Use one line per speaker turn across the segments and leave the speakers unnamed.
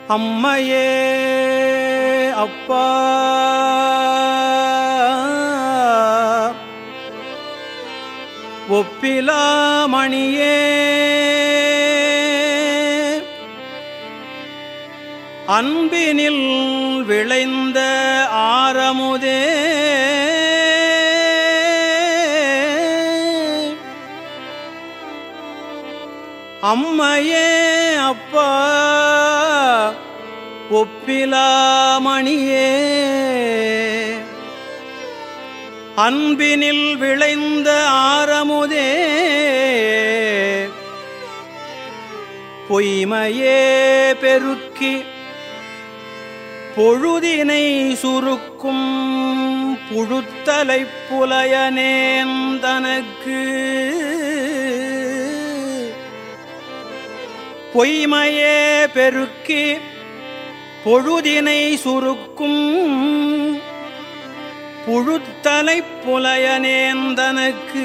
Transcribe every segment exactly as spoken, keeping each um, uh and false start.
அம்மையே அப்பா ஒப்பிலாமணியே அன்பினில் விளைந்த ஆரமுதே அம்மையே அப்பா ஒப்பிலாமணியே அன்பினில் விளைந்த ஆரமுதே பொய்மையே பெருக்கி பொழுதினை சுருக்கும் புழுத்தலைப் புலையனேந்தனக்கு பொய்மையே பெருக்கி பொழுதினை சுருக்கும் புழுத்தலைப் புலையனேந்தனக்கு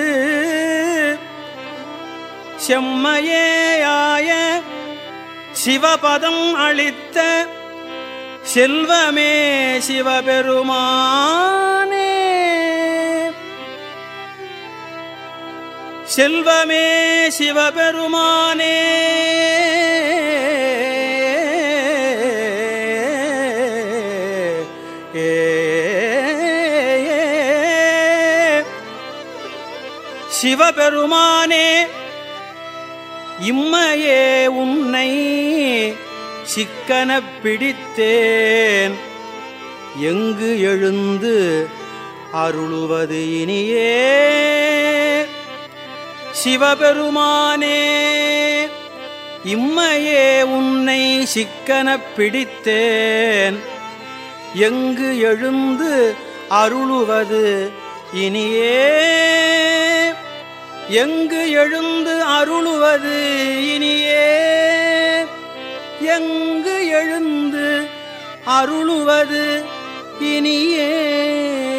செம்மையேயாய சிவபதம் அளித்த செல்வமே சிவபெருமானே செல்வமே சிவபெருமானே சிவபெருமானே இம்மையே உன்னை சிக்கனப் பிடித்தேன் எங்கு எழுந்து அருளுவது இனியே சிவபெருமானே இம்மையே உன்னை சிக்கனப் பிடித்தேன் எங்கு எழுந்து அருளுவது இனியே எங்கு எழுந்து அருளுவது இனியே எங்கு எழுந்து அருளுவது இனியே.